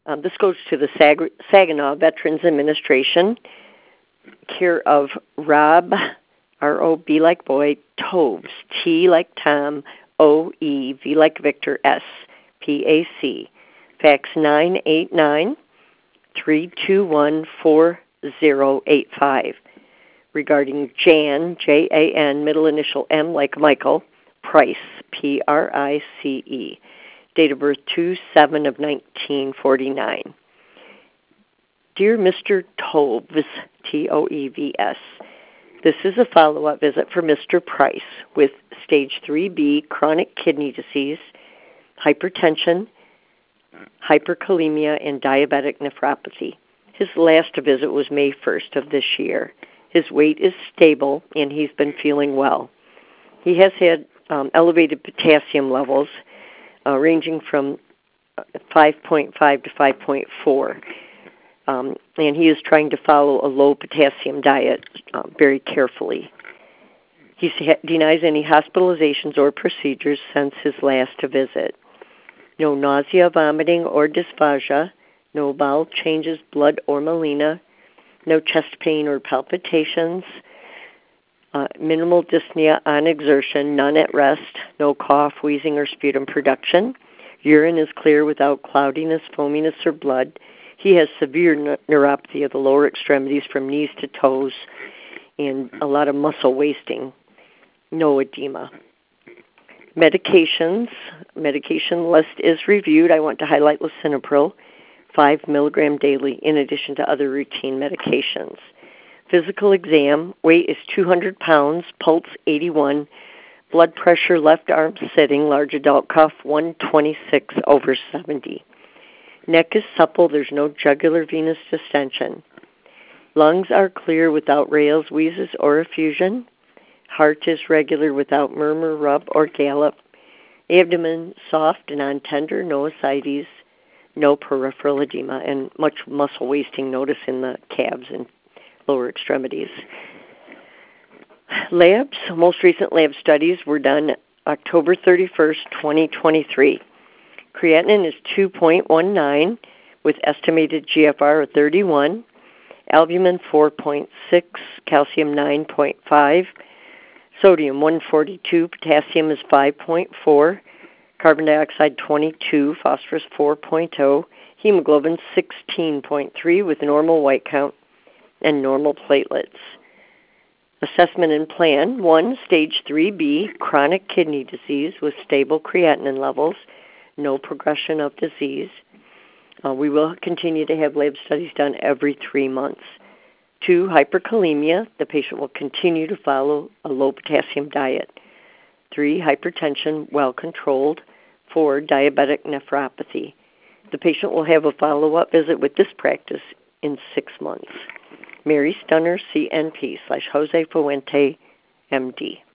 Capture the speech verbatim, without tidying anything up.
Um, this goes to the Sag- Saginaw Veterans Administration, care of Rob, R O B like boy, Toves, T like Tom, O E, V like Victor, S, P A C. Fax nine eight nine, three two one, four zero eight five. Regarding Jan, J A N, middle initial M like Michael, Price, P R I C E. Date of birth two seven of nineteen forty-nine. Dear Mister Toves, T O E V S, this is a follow-up visit for Mister Price with stage three B chronic kidney disease, hypertension, hyperkalemia, and diabetic nephropathy. His last visit was May first of this year. His weight is stable, and he's been feeling well. He has had um, elevated potassium levels uh, ranging from five point five to five point four, um, and he is trying to follow a low potassium diet uh, very carefully. He denies any hospitalizations or procedures since his last visit. No nausea, vomiting, or dysphagia, no bowel changes, blood, or melena, no chest pain or palpitations, uh, minimal dyspnea on exertion, none at rest, no cough, wheezing, or sputum production. Urine is clear without cloudiness, foaminess, or blood. He has severe ne- neuropathy of the lower extremities from knees to toes and a lot of muscle wasting, no edema. Medications, medication list is reviewed. I want to highlight lisinopril, five milligram daily, in addition to other routine medications. Physical exam, weight is two hundred pounds, pulse eighty-one, blood pressure left arm sitting, large adult cuff one twenty-six over seventy. Neck is supple, there's no jugular venous distension. Lungs are clear without rales, wheezes, or effusion. Heart is regular without murmur, rub, or gallop. Abdomen soft and non-tender, no ascites, no peripheral edema, and much muscle wasting, notice in the calves and lower extremities. Labs, most recent lab studies were done October thirty-first, twenty twenty-three. Creatinine is two point one nine with estimated G F R of thirty-one, albumin four point six, calcium nine point five, sodium one forty-two, potassium is five point four, carbon dioxide twenty-two, phosphorus four point zero, hemoglobin sixteen point three with normal white count and normal platelets. Assessment and plan, one, stage three B, chronic kidney disease with stable creatinine levels, no progression of disease. Uh, we will continue to have lab studies done every three months. Two, hyperkalemia. The patient will continue to follow a low potassium diet. Three, hypertension, well controlled. Four, diabetic nephropathy. The patient will have a follow-up visit with this practice in six months. Mary Stunner, C N P, slash Jose Fuente, M D.